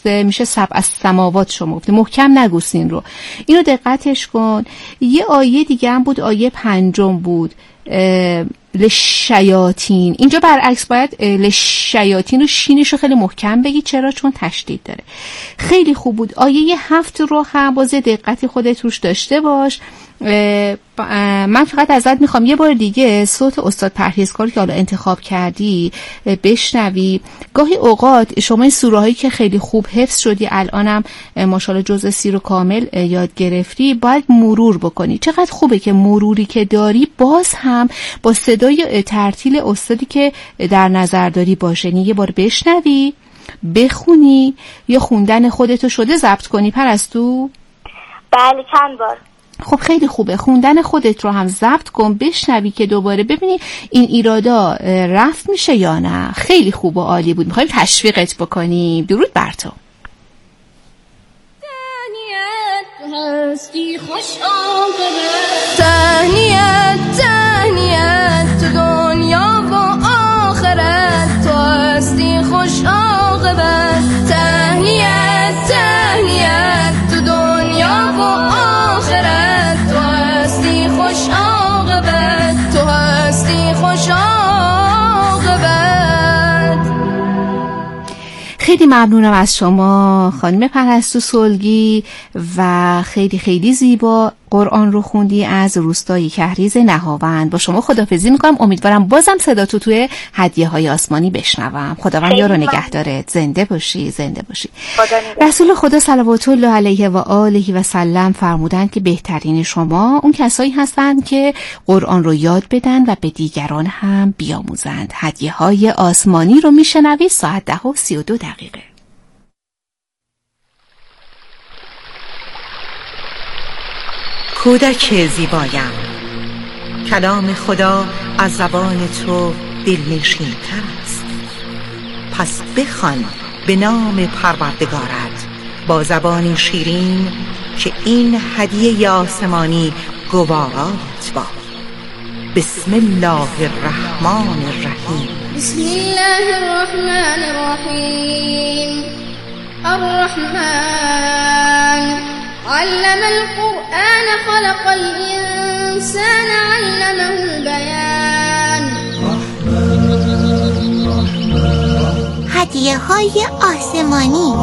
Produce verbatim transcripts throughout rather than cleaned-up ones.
درسته؟ میشه سبع السماوات شما گفتی، محکم نگوسین رو. اینو دقتش کن. یه آیه دیگه هم بود، آیه پنجم بود، لشیاطین. اینجا برعکس باید لشیاطین رو شینش رو خیلی محکم بگی. چرا؟ چون تشدید داره. خیلی خوب بود. آیه هفت رو هم باز دقتی خودت روش داشته باش. من فقط ازت میخوام یه بار دیگه صوت استاد پرهیزکار که حالا انتخاب کردی بشنوی. گاهی اوقات شما این سوره هایی که خیلی خوب حفظ شدی، الانم ماشاءالله جزء سی رو کامل یاد گرفتی، باید مرور بکنی. چقدر خوبه که مروری که داری باز هم با صدای ترتیل استادی که در نظر داری باشه. یعنی یه بار بشنوی، بخونی، یا خوندن خودتو شده ضبط کنی پرستو؟ بله چند بار. خب خیلی خوبه. خوندن خودت رو هم ضبط کن، بشنوی که دوباره ببینی این ایرادا رفت میشه یا نه. خیلی خوب و عالی بود. میخوایم تشویقت بکنیم. درود بر تو. هستی خوش عاقبت، تهنیت تهنیت تو دنیا و آخرت، تو هستی خوش عاقبت، تهنیت تهنیت تو دنیا و آخرت، تو هستی خوش عاقبت، تو هستی خوش عاقبت. خیلی ممنونم از شما خانم پرستو سلگی و خیلی خیلی زیبا قرآن رو خوندی از روستای کهریز نهاوند. با شما خداحافظی میکنم. امیدوارم بازم صدا تو توی هدیه های آسمانی بشنوم. خداوند یارو نگهدارت. زنده باشی، زنده باشی. رسول خدا صلوات الله علیه و آله و سلم فرمودند که بهترین شما اون کسایی هستند که قرآن رو یاد بدن و به دیگران هم بیاموزند. هدیه های آسمانی رو میشنوی ساعت ده و سی و دو دقیقه. کودک زیبایم، کلام خدا از زبان تو دلنشین‌تر است، پس بخوان به نام پروردگارت با زبانی شیرین که این هدیه آسمانی گوارات با. بسم الله الرحمن الرحیم. بسم الله الرحمن الرحیم. الرحمن علم القرآن خلق الإنسان علمه البيان. هدیه های آسمانی.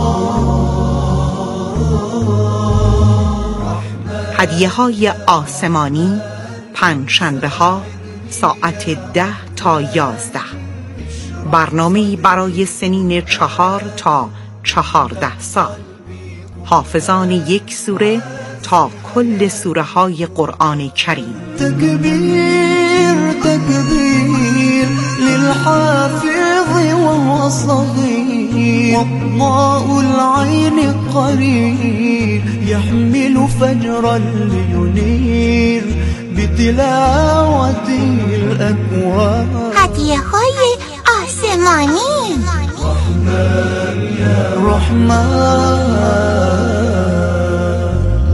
هدیه های آسمانی پنجشنبه ها ساعت ده تا یازده. برنامه‌ای برای سنین چهار تا چهارده سال. حافظان یک سوره تا کل سوره های قرآن کریم. تکبیر تکبیر للحافظ وهو صغير والضاء العين قرير يحمل فجرا لينير بتلاوته الأكوان. هدیه های آسمانی. رحمن یا رحمن.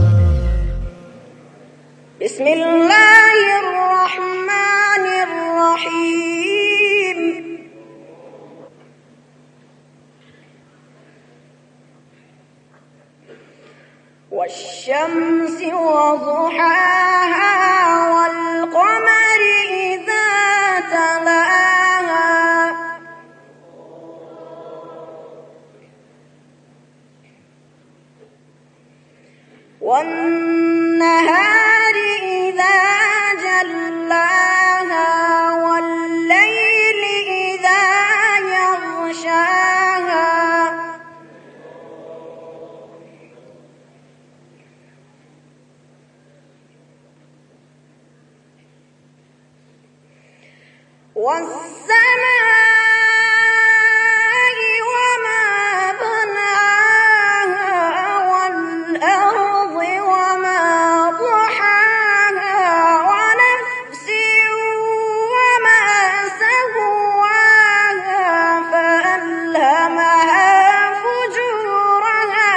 بسم الله الرحمن الرحیم. والشمس وضحاها والقمر إذا تلاها والنهار إذا جلاها والليل إذا يغشاها والسماء وما بناها والأرض وما ضحاها ونفس وما سواها فألهمها فجورها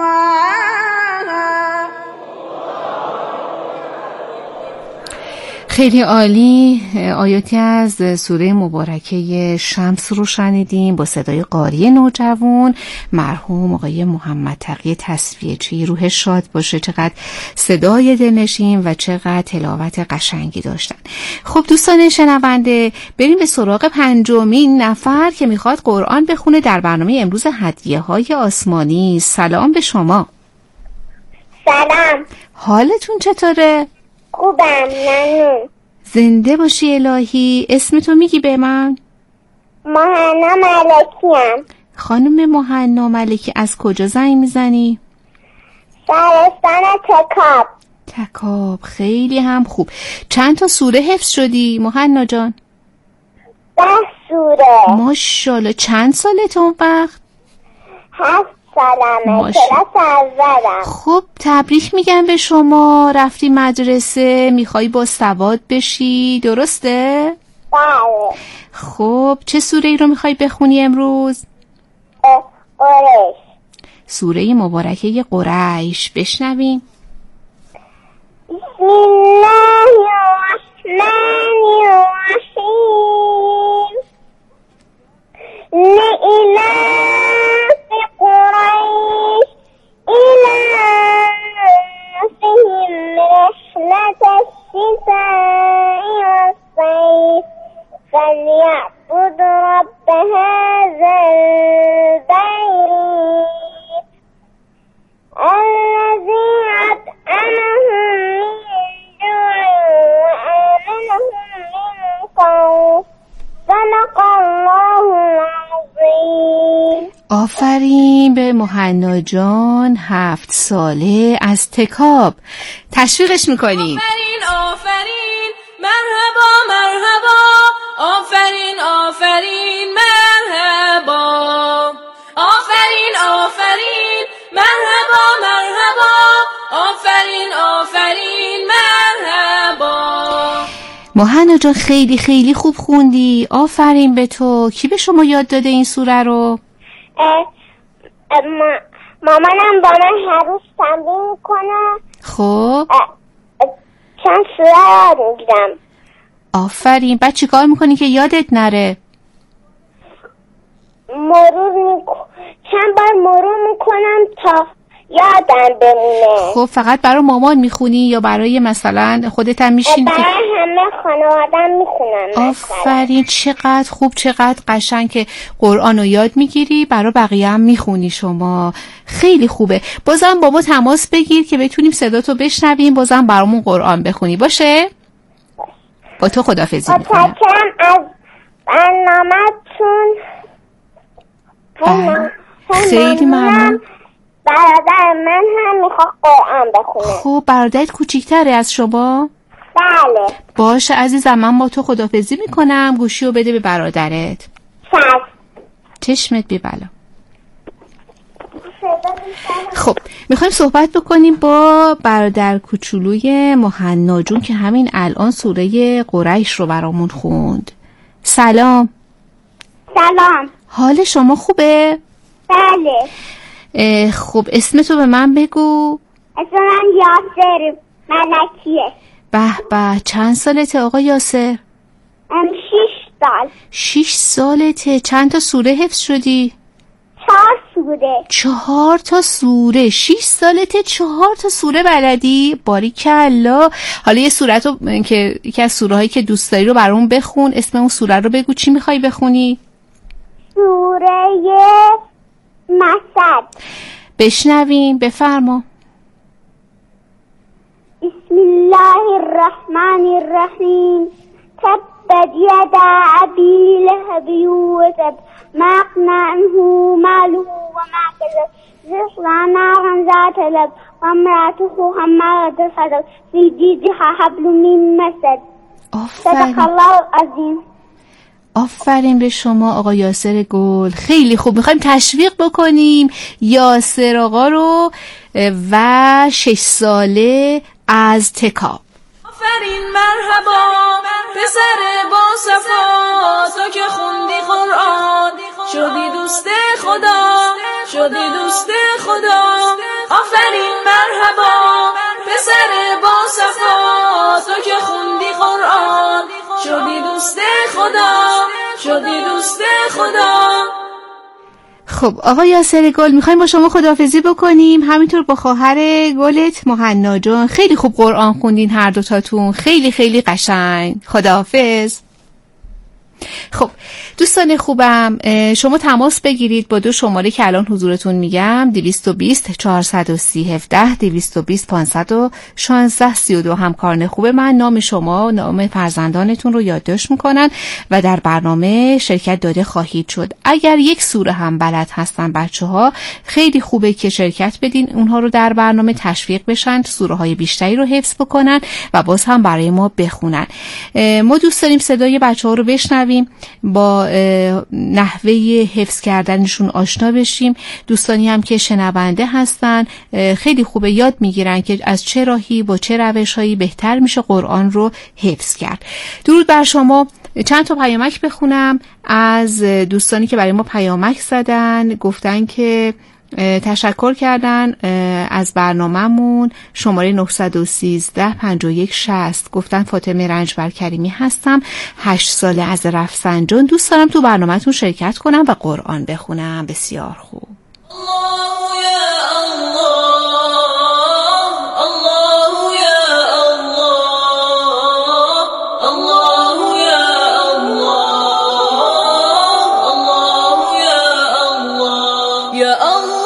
وتقواها. خیلی عالی. آیاتی از سوره مبارکه شمس رو شنیدیم با صدای قاری نوجوان مرحوم آقای محمد تقی تصفیه‌چی. روح شاد باشه. چقدر صدای دلنشین و چقدر تلاوت قشنگی داشتن. خب دوستان شنونده، بریم به سراغ پنجمین نفر که میخواد قرآن بخونه در برنامه امروز هدیه های آسمانی. سلام به شما. سلام. حالتون چطوره؟ خوبم، ممنون. زنده باشی الهی. اسمتو میگی به من؟ مهنا ملکیم. خانم مهنا ملکی، از کجا زنگ میزنی؟ شهرستان تکاب. تکاب، خیلی هم خوب. چند تا سوره حفظ شدی مهنا جان؟ ده سوره. ماشاءالله. چند سالتون وقت؟ هفت سالمه. ماشا. کلاس اولم. خب تبریک میگم به شما. رفتی مدرسه، میخوای با سواد بشی، درسته؟ بله. خب چه سوره ای رو میخوای بخونی امروز؟ قریش. سوره مبارکه قریش. بشنویم. بسم الله الرحمن الرحیم. لإلاف قریش إلافهم رحلة الشتاء والصيف فليعبد رب هذا البيت الذي أطعمهم من جوع وآمنهم من خوف. صدق الله العظیم. آفرین به مهنا جان، هفت ساله از تکاب. تشویقش میکنیم. آفرین آفرین مرحبا مرحبا. آفرین آفرین مرحبا. آفرین آفرین مرحبا مرحبا. آفرین آفرین مرحبا. مهنا جان خیلی خیلی خوب خوندی. آفرین به تو. کی به شما یاد داده این سوره رو؟ اه، اه، ما- مامانم با من هر روز تمرین میکنه. خب چند سوره یاد میگیرم. آفرین. بعد چی کار میکنی که یادت نره؟ مرور میکن چند بار مرور میکنم تا یادم بمونه. خب فقط برای مامان میخونی یا برای مثلا خودت هم میشینی که؟ برای همه خانوادم میخونم. آفرین. چقدر خوب، چقدر قشنگ که قرآن رو یاد میگیری، برای بقیه هم میخونی شما. خیلی خوبه. بازم با ما تماس بگیر که بتونیم صداتو بشنویم، بازم برامون قرآن بخونی. باشه؟ با تو خداحافظی میکنم. متشکرم از برنامه‌تون. بله. خیلی ممنون. برادر من هم میخواد قرآن بخونه. خب برادرت کوچیک‌تره از شما؟ بله. باشه عزیزم، من با تو خداحافظی میکنم. گوشی رو بده به برادرت. چشم. چشمت بی بلا. خب میخوایم صحبت بکنیم با برادر کوچولوی مهنا جون که همین الان سوره قریش رو برامون خوند. سلام. سلام. حال شما خوبه؟ بله. خب اسمتو به من بگو. اسم من یاسر ملکیه. به به. چند سالته آقا یاسر؟ ام شیش سال. شیش سالته. چند تا سوره حفظ شدی؟ چهار سوره. چهار تا سوره. شیش سالته چهار تا سوره بلدی؟ باریکلا. حالا یه سوره رو که یکی از سوره هایی که دوست داری رو برامون بخون. اسم اون سوره رو بگو. چی میخوای بخونی؟ سوره مسد. بشنویم. بفرما. بسم الله الرحمن الرحیم. تبت یدا ابی لهب وتب ما اغنى عنه ماله وما كسب يصلى نارا ذات لهب وامرأته حمالة الحطب في جيدها حبل من مسد. صدق آفرین. الله العظیم. آفرین به شما آقا یاسر گل. خیلی خوب. میخوایم تشویق بکنیم یاسر آقا رو و شش ساله از تکاب. آفرین مرحبا پسر با صفا. تو که خوندی قرآن شدی دوست خدا. شدی دوست خدا. آفرین مرحبا پسر با صفا. تو که خوندی قرآن شدی دوست خدا، شدی دوست خدا. خب آقا یاسر گل میخوایم با شما خداحافظی بکنیم، همینطور با خواهر گلت مهنا جان. خیلی خوب قرآن خوندین هر دوتاتون، خیلی خیلی قشنگ. خداحافظ. خب دوستان خوبم، شما تماس بگیرید با دو شماره که الان حضورتون میگم، دویست و بیست چهارصد و سی هفده، دویست و بیست پانصد و شانزده سی و دو. همکاران خوب من نام شما، نام فرزندانتون رو یادداشت میکنن و در برنامه شرکت داده خواهید شد. اگر یک سوره هم بلد هستن بچه ها، خیلی خوبه که شرکت بدین، اونها رو در برنامه تشویق بشن، سوره های بیشتری رو حفظ بکنن و باز هم برای ما بخونن. ما دوست داریم صدای بچه ها رو بشنویم، با نحوه حفظ کردنشون آشنا بشیم. دوستانی هم که شنونده هستن خیلی خوبه یاد میگیرن که از چه راهی با چه روش‌هایی بهتر میشه قرآن رو حفظ کرد. درود بر شما. چند تا پیامک بخونم از دوستانی که برای ما پیامک زدن، گفتن که تشکر کردن از برنامه‌مون. شماره نه یک سه پنج یک شصت گفتن فاطمه رنجبر کریمی هستم، هشت ساله، از رفسنجان. دوست دارم تو برنامه‌تون شرکت کنم و قرآن بخونم. بسیار خوب. الله یا الله، الله یا الله، الله یا الله، الله یا الله، یا الله.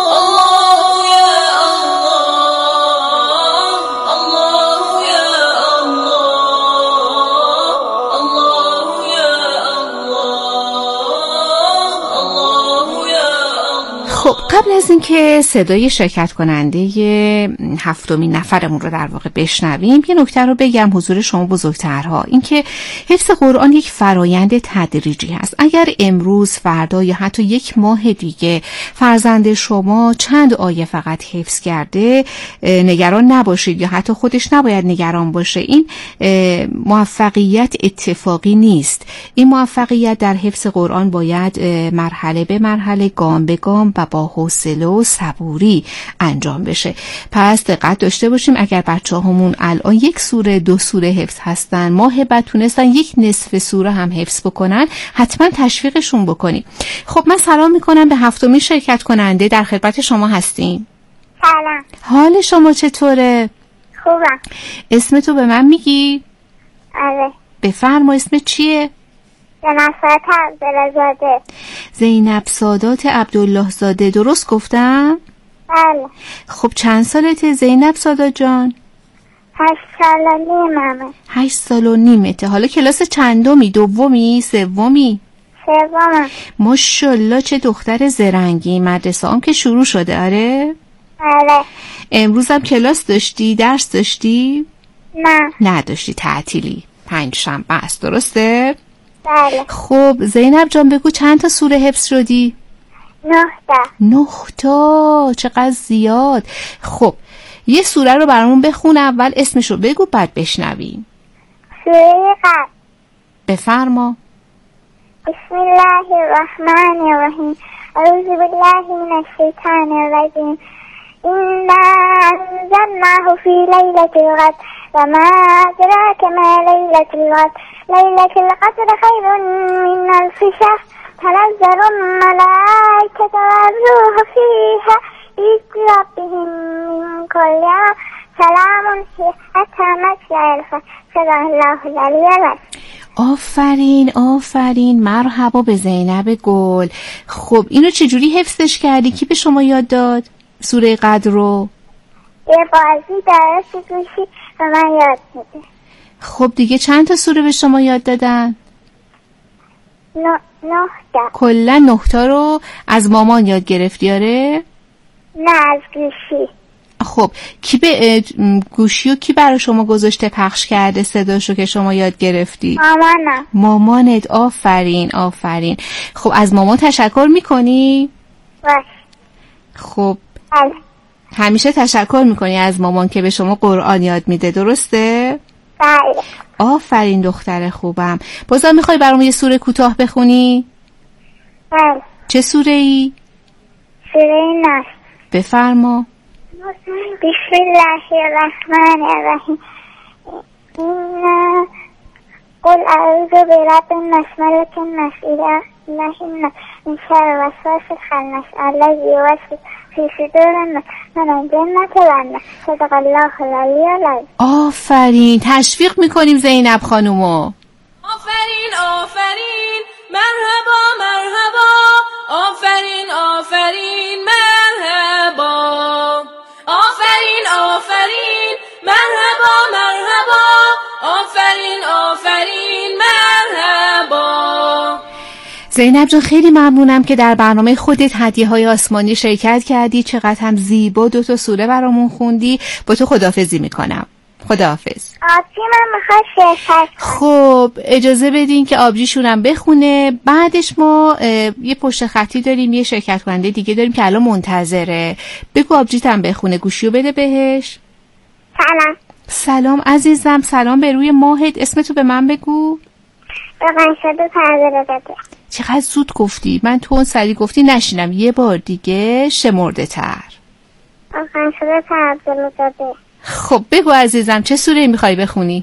قبل از اینکه صدای شرکت کننده هفتمین نفرمون رو در واقع بشنویم، یه نکته رو بگم حضور شما بزرگترها، اینکه حفظ قرآن یک فرایند تدریجی هست. اگر امروز، فردا یا حتی یک ماه دیگه فرزند شما چند آیه فقط حفظ کرده، نگران نباشید، یا حتی خودش نباید نگران باشه. این موفقیت اتفاقی نیست. این موفقیت در حفظ قرآن باید مرحله به مرحله، گام به گام و با حوصله و صبوری انجام بشه. پس دقت داشته باشیم. اگر بچه‌هامون الان یک سوره دو سوره حفظ هستن، ماه بعد تونستن یک نصف سوره هم حفظ بکنن، حتما تشویقشون بکنیم. خب من سلام میکنم به هفتمین شرکت کننده، در خدمت شما هستیم. سلام. حال شما چطوره؟ خوبم. اسم تو به من میگی؟ آره. بفرما، اسم چیه؟ زینب سادات عبدالله. زینب سادات عبدالله زاده، درست گفتم؟ بله. خب چند سالته زینب سادات جان؟ هشت سال و نیممه. هشت سال و نیمته. حالا کلاس چندمی؟ دومی؟ سومی؟ سومم. ماشاءالله چه دختر زرنگی. مدرسه هم که شروع شده؟ آره؟ بله. امروز هم کلاس داشتی؟ درس داشتی؟ نه. نداشتی، تعطیلی، پنج شنبه است، درسته؟ بله. خب زینب جان بگو چند تا سوره حفظ شدی؟ نه تا. نه تا، چقدر زیاد. خب یه سوره رو برامون بخون، اول اسمشو بگو بعد بشنویم. سوره قدر. بفرما. بسم الله الرحمن الرحیم. اعوذ بالله من الشیطان الرجیم. إنا أنزلناه في ليلة القدر وما أدراك ما ليلة القدر ليلة القدر خير من ألف شهر تنزل الملائكة والروح فيها بإذن ربهم من كل أمر سلام هي حتى مطلع الفجر صدق الله العلی العظیم. آفرین آفرین، مرحبا به زینب گل. خب اینو چجوری حفظش کردی؟ کی به شما یاد داد سوره قدر رو؟ یه بازی درست گوشی به من یاد میده. خب دیگه چند تا سوره به شما یاد دادن؟ نه نه تا. کلا نه تا رو از مامان یاد گرفتی؟ آره؟ نه از گوشی. خب کی به گوشی و کی برای شما گذاشته پخش کرده صداشو که شما یاد گرفتی؟ مامانم. مامانت. آفرین آفرین. خب از مامان تشکر میکنی؟ باش. خب بله. همیشه تشکر میکنی از مامان که به شما قرآن یاد میده، درسته؟ بله. آفرین دختر خوبم. بازم میخوای برام یه سوره کوتاه بخونی؟ بله. چه سوره ای؟ سوره ناس. بفرما. بسم الله الرحمن الرحیم. این قل اعوذ برب الناس ملک الناس اله الناس من شر وسواس الخناس الذی یوسوس فی صدور الناس من الجنة والناس. صدق الله العلی العظیم. آفرین، تشویق میکنیم زینب خانومو. آفرین آفرین مرحبا مرحبا، آفرین آفرین مرحبا، آفرین آفرین مرحبا مرحبا، آفرین آفرین مرحبا. زینب جان خیلی ممنونم که در برنامه خودت هدیه های آسمانی شرکت کردی. چقدر هم زیبا دو تا سوره برامون خوندی. با تو خداحافظی میکنم. خداحافظ. آبجی من میخواد شرکت. خب اجازه بدین که آبجیشونم بخونه. بعدش ما یه پشت خطی داریم، یه شرکت کننده دیگه داریم که الان منتظره. بگو آبجیتم بخونه، گوشیو بده بهش. سلام. سلام عزیزم، سلام به روی ماهت. اسمتو به من بگو. بقیه شده پرده بده. چقدر زود گفتی، من تو اون سری گفتی نشینم. یه بار دیگه شمرده تر. بقیه شده پرده بده. خب بگو عزیزم چه سوره میخوای بخونی؟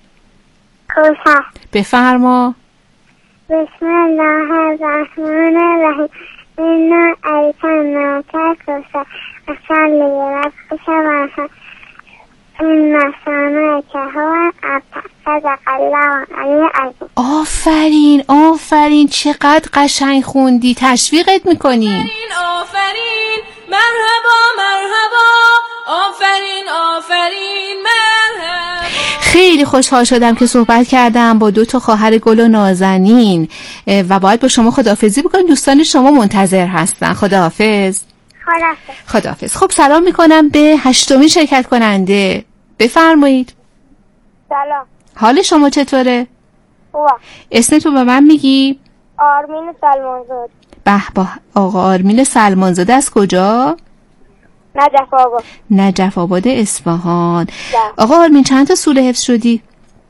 کوثر. بفرما. بسم الله الرحمن الرحیم. اینا ایتنا که کوثر اصلی ربک شباها این مسانه که هوا ابتر. صدق الله العلی العظیم. آفرین آفرین، چقدر قشنگ خوندی. تشویقت میکنیم. آفرین آفرین مرحبا مرحبا، آفرین آفرین مرحبا. خیلی خوشحال شدم که صحبت کردم با دو تا خواهر گل و نازنین و باید با شما خداحافظی بکنم. دوستان شما منتظر هستن. خداحافظ. خداحافظ. خداحافظ. خب سلام میکنم به هشتمین شرکت کننده. بفرمایید. سلام. حال شما چطوره؟ خوبه. اسمتو به من میگی؟ آرمین سلمانزاده. به به. آقا آرمین سلمانزاده از کجا؟ نجف آباد. نجف آباد اصفهان. آقا آرمین چند تا سوره حفظ شدی؟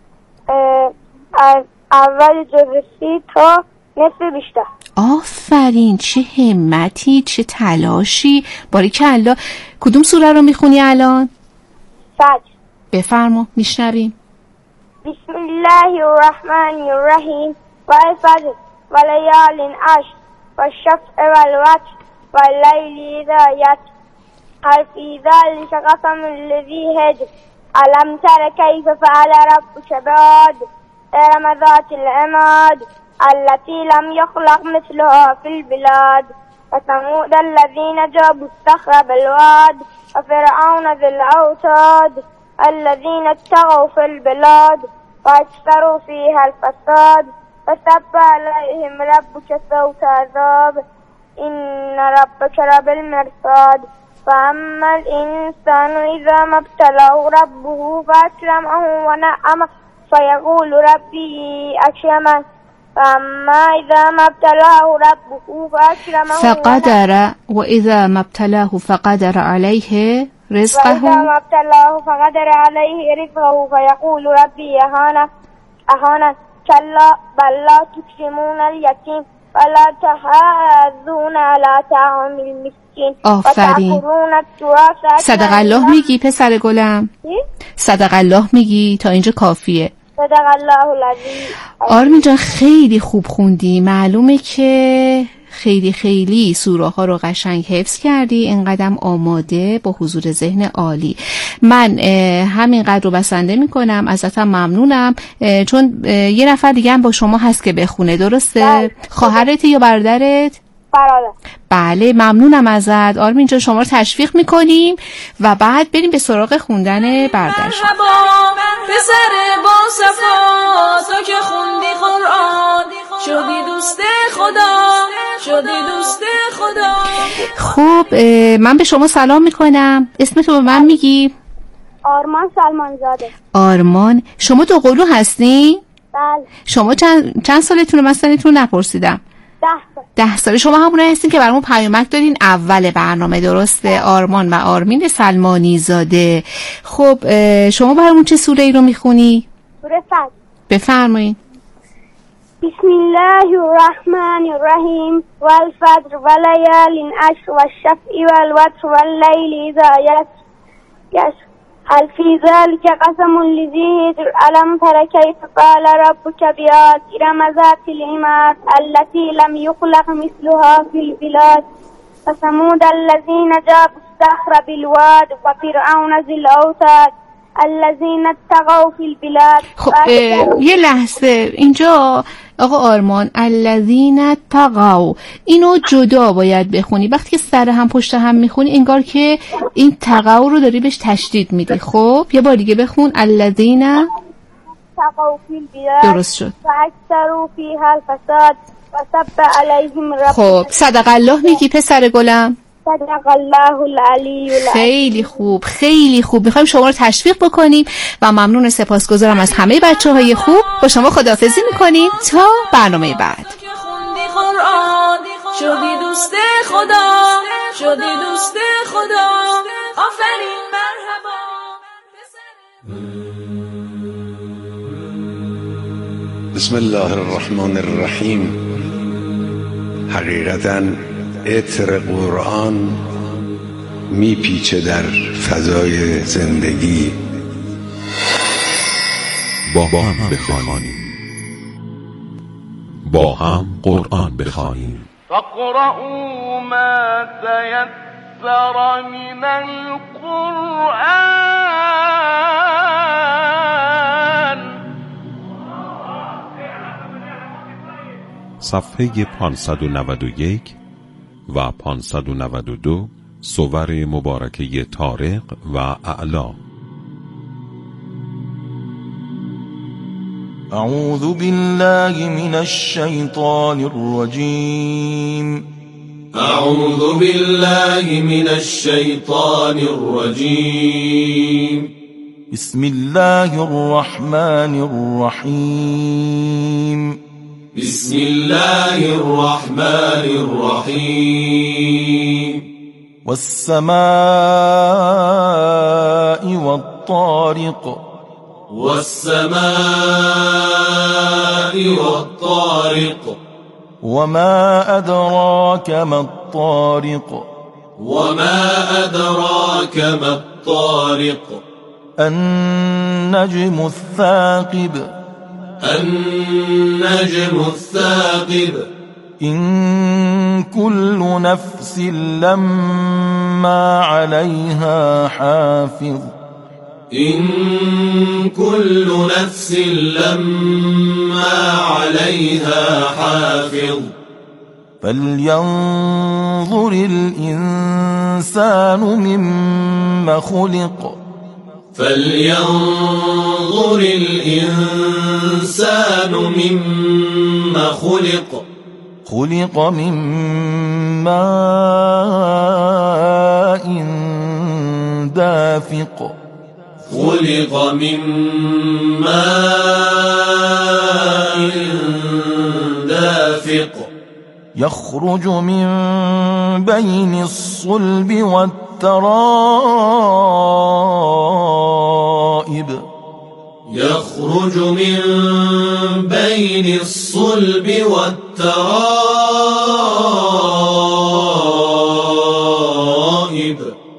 از اول جزء سی تا نصف بیشتر. آفرین، چه همتی، چه تلاشی. باریکلا. کدوم سوره رو میخونی الان؟ فجر. بفرما میشنویم. بسم الله الرحمن الرحیم. والفجر وليال عشر والشفع والوتر والليل إذا يسر هل في ذلك قسم الذي هجر ألم تر كيف فعل ربك بعاد إرم ذات العماد التي لم يخلق مثلها في البلاد وثمود الذين جابوا الصخر بالواد وفرعون ذي الأوتاد الذين اتقوا في البلاد وأكثروا فيها الفساد فصب عليهم ربك سوط عذاب إن ربك لبالمرصاد فأما الإنسان إذا ما ابتلاه ربه فأكرمه ونعمه فيقول ربي أكرمن فأما إذا ما ابتلاه ربه فأكرمه فقدر وإذا ما ابتلاه فقدر عليه رزقه وإذا ما ابتلاه فقدر عليه رزقه فيقول ربي أهانن أهانن كلا بل لا تكرمون اليتيم ولا تحاضون على طعام المسكين آفرین. صدق الله میگی پسر گلم؟ صدق الله میگی؟ تا اینجا کافیه. صدق الله العظیم. آرمین جان خیلی خوب خوندی. معلومه که خیلی خیلی سوره ها رو قشنگ حفظ کردی. اینقدرم آماده با حضور ذهن عالی. من همینقدر رو بسنده میکنم. ازتم ممنونم چون یه نفر دیگه هم با شما هست که بخونه. درسته؟ خواهرت یا برادرت؟ برادر. بله ممنونم ازت آرمین جان. شما رو تشویق میکنیم و بعد بریم به سراغ خوندن برادرش. مرحبا پسر با صفا تو که خوندی قرآن شدی دوست خدا شدی دوست خدا. خب من به شما سلام میکنم. اسمتو به من میگی؟ آرمان سلمانزاده. آرمان. شما دو قلو هستی؟ بله. شما چند چند سالتونه؟ من سنتون نپرسیدم. ده سال. ده ساله. شما همونه هستین که برامون پیامک دارین اول برنامه. درسته؟ آرمان و آرمین سلمانی زاده. خب شما برامون چه سوره ای رو میخونی؟ سوره فجر. بفرمایید. بسم الله الرحمن الرحیم. والفجر وليال عشر والشفع والوتر والليل إذا يسر هل في ذلك قسم لذي هجر ألم تر كيف فعل ربك بعاد إرم ذات العماد التي لم يخلق مثلها في البلاد وثمود الذين جابوا الصخر بالواد وفرعون ذي الأوتاد الذين اتقوا في البلاد. خب یه لحظه اینجا آقا آرمان الذین اتقوا اینو جدا باید بخونی، وقتی که سر هم پشت هم میخونی انگار که این تقوا رو داری بهش تشدید میدی. خب یه بار دیگه بخون الذین اتقوا في البلاد درست شد فاکثروا فیها الفساد وصب علیهم ربک. خب صدق الله میگی پسر گلم؟ صدق الله العلی العظیم. خیلی خوب خیلی خوب. میخوایم شما رو تشویق بکنیم و ممنون سپاسگزارم از همه بچه های خوب. با شما خداحافظی میکنیم تا برنامه بعد. شدی دوست خدا، شدی دوست خدا، آفرین مرحبا. بسم الله الرحمن الرحیم. حقیقتاً عطر قرآن میپیچه در فضای زندگی. با هم بخوانیم، با هم قرآن بخوانیم. فاقرؤوا ما تيسر من القرآن. صفحه پانصد و نود و یک و پانصد و نود و دو صور مبارکه طارق و اعلا. أعوذ بالله من الشيطان الرجيم. أعوذ بالله من الشيطان الرجيم. بسم الله الرحمن الرحيم. بسم الله الرحمن الرحيم. والسماء والطارق. والسماء والطارق. وما أدراك ما الطارق. وما أدراك ما الطارق. النجم الثاقب. النجم الثاقب. إن كل نفس لما عليها حافظ. إن كل نفس لما عليها حافظ. فلينظر الإنسان مما خلق. فلينظر الإنسان مما خلق. خلق من ماء دافق. خلق من ماء دافق. يخرج من بين الصلب والترائب. يخرج من بين الصلب والترائب.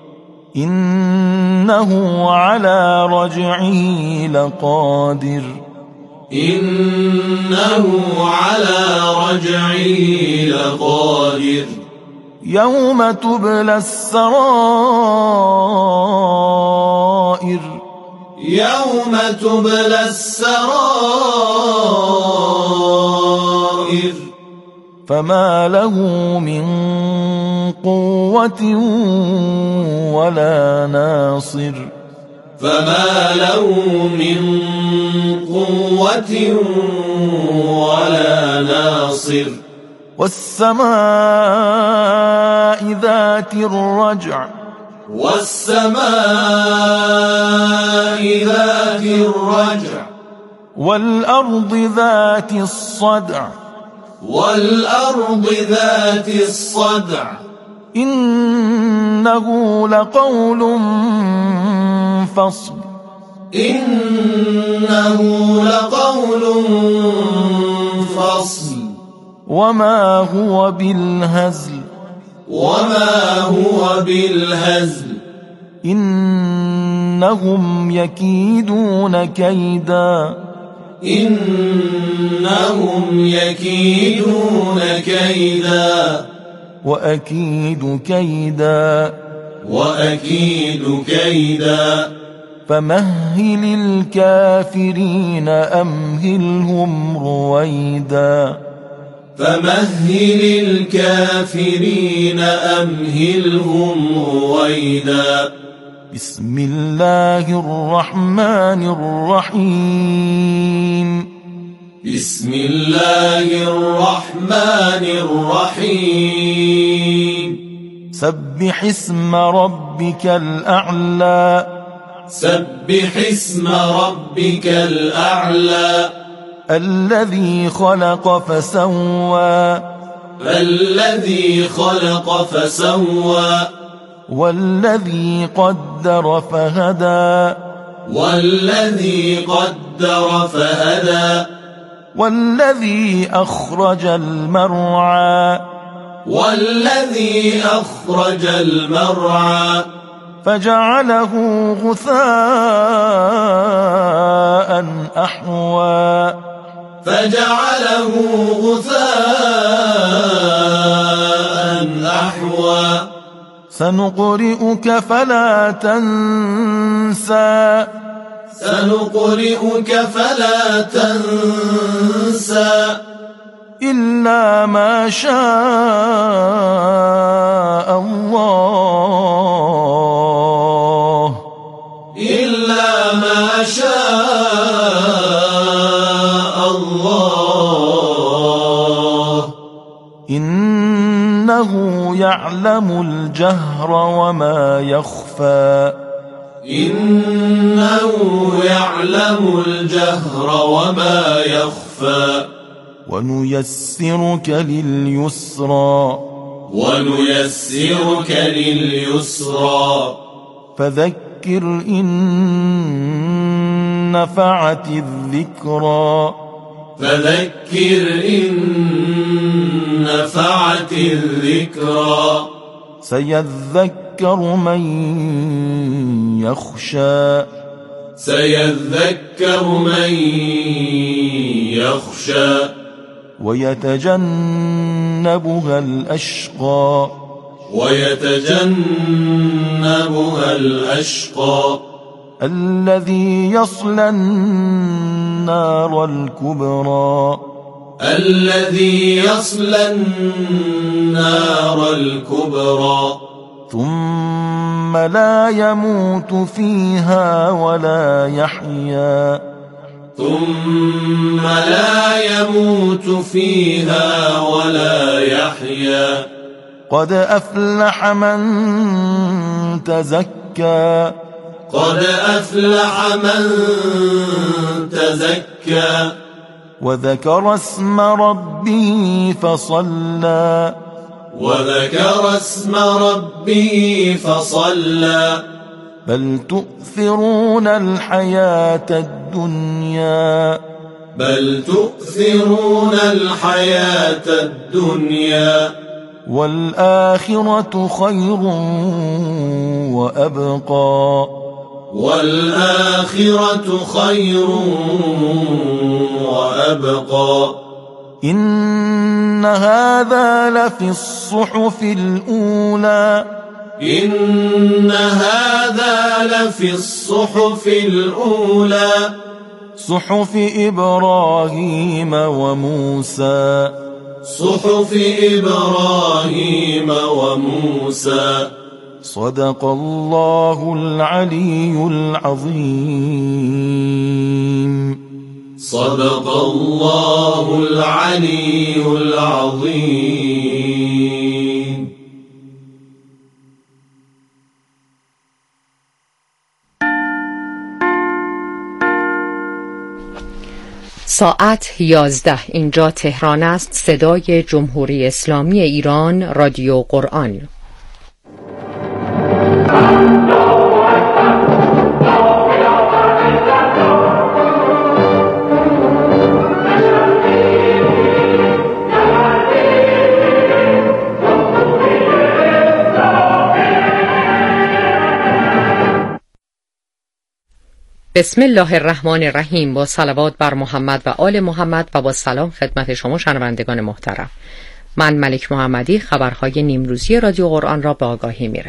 إنه على رجعه لقادر. إنه على رجعه لقادر. يوم تبلى السرائر. يوم تبلى السرائر. فما له من قوة ولا ناصر. فما له من قوة ولا ناصر. والسماء ذات الرجع. والسماء ذات الرجع. والأرض ذات الصدع. والأرض ذات الصدع. إنه لقول فصل. إنه لقول فصل. وما هو بالهزل. وما هو بالهزل. إنهم إنهم يكيدون كيدا إنهم يكيدون كيدا وأكيد كيدا وأكيد كيدا فمهل الكافرين أمهلهم رويدا فمهل الكافرين أمهلهم رويدا بسم الله الرحمن الرحيم بسم الله الرحمن الرحيم سبح اسم ربك الأعلى سبح اسم ربك الأعلى الذي خلق فسوى الذي خلق فسوى والذي قدر فهدى والذي قدر فهدى والذي أخرج المرعى والذي أخرج المرعى فجعله غثاء أحوى فجعله غثاء أحوى سنقرئك فلا تنسى سنقرئك فلا تنسى إلا ما شاء الله إلا ما شاء الله إنه يعلم الجهر وما يخفى إنه يعلم الجهر وما يخفى ونيسرك لليسرى ونيسرك لليسرى فذكر إن نفعت الذكرى فذكر إن نفعت الذكرى سيذكر من يخشى سيذكر من يخشى ويتجنبها الأشقى ويتجنبها الأشقى الذي يصلى النار الكبرى الذي يصلى النار الكبرى ثم لا يموت فيها ولا يحيا ثم لا يموت فيها ولا يحيا قد أفلح من تزكى قد أفلح من تزكى وذكر اسم ربه فصلى وذكر اسم ربه فصلى بل تؤثرون الحياة الدنيا بل تؤثرون الحياة الدنيا والآخرة خير وأبقى والآخرة خير وأبقى إن هذا لفي الصحف الأولى إن هذا لفي الصحف الأولى صحف إبراهيم وموسى صحف إبراهيم وموسى صدق الله العلي العظيم صدق الله العلي العظيم. ساعت یازده اینجا تهران است. صدای جمهوری اسلامی ایران، رادیو قرآن. بسم الله الرحمن الرحیم. با صلوات بر محمد و آل محمد و با سلام خدمت شما شنوندگان محترم. من ملک محمدی خبرهای نیمروزی رادیو قرآن را به آگاهی می‌رسانم.